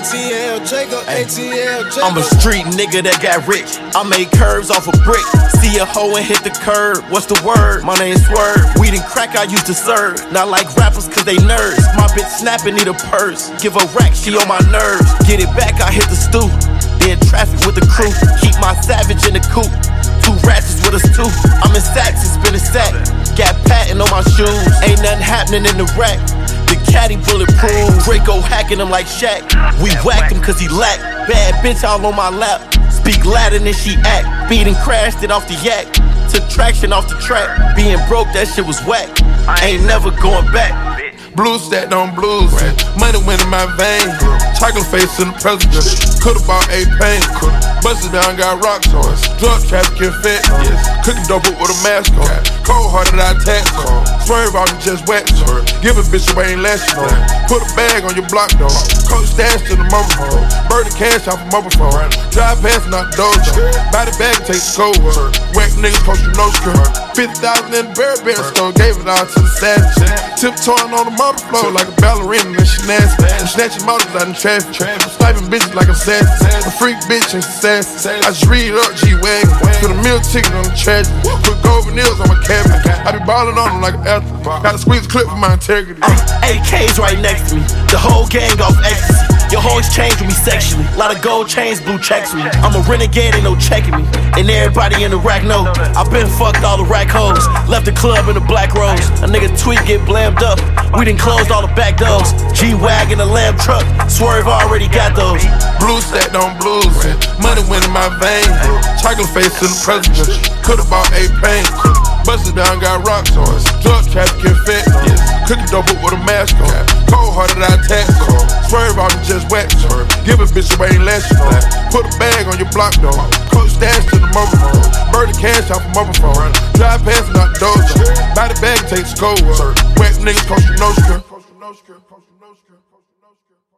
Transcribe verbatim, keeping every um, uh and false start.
T L Jacob, A T L Jacob. I'm a street nigga that got rich. I made curves off a brick. See a hoe and hit the curb. What's the word? My name's Swerve. Weed and crack I used to serve. Not like rappers cause they nerds. My bitch snapping, need a purse. Give a rack, she on my nerves. Get it back, I hit the stoop. Be in traffic with the crew. Keep my savage in the coop. Two ratchets with us too. I'm in sacks, it's been a sack. Got patent on my shoes. Ain't nothing happening in the rack. The caddy bulletproof. Draco hacking him like Shaq. We whacked him cause he lack. Bad bitch all on my lap. Speak Latin and she act. Beat and crashed it off the yak. Took traction off the track. Being broke, that shit was whack. Ain't never going back. Blue stacked on blues, money went in my veins. Chocolate face in the president, could've bought a pain. Busted down, got rocks on us. Drug trafficking fit, cooking dope with a mask on. Cold hearted, I tax on. Swerve off and just wet. Give a bitch away, ain't last on. Put a bag on your block though. Coach stash to the mobile phone. Burn the cash off a mobile phone. Drive past and out the dojo. Buy the bag and take the cold word. Whack niggas post you no skirt. fifty thousand in the Burberry store, gave it all to the savage. Tiptoeing on the motor floor like a ballerina and she nasty. I'm snatching motors out in traffic. I'm sniping bitches like I'm sassy. A freak bitch and sassy. I just read up G-Wagon. Put a meal ticket on the tragedy. Put gold veneers on my cabinet. I be ballin' on them like an athlete. Gotta squeeze a clip for my integrity. Uh, A K's right next to me. The whole gang off ecstasy. Your whole exchange with me sexually. Lot of gold chains, blue checks with me. I'm a renegade, ain't no checking me. And everybody in the rack know I been fucked all the rack hoes. Left the club in the black rose. A nigga tweet get blammed up. We done closed all the back doors. G-Wagon, a lamb truck. Swerve already got those. Blue stacked on blues, money went in my veins. Chocolate face in the president, could've bought a pain. Busted down, got rocks on us. Drug trafficking fit, cooking dope with a mask on. Cold hearted, I tax on. Swerve off and just wet. Give a bitch away, ain't last on. Put a bag on your block though. Coach stash to the mobile phone. Burn the cash off a mobile phone. Drive past and out the dojo. Buy the bag and take the cold word. Whack niggas post you no skirt.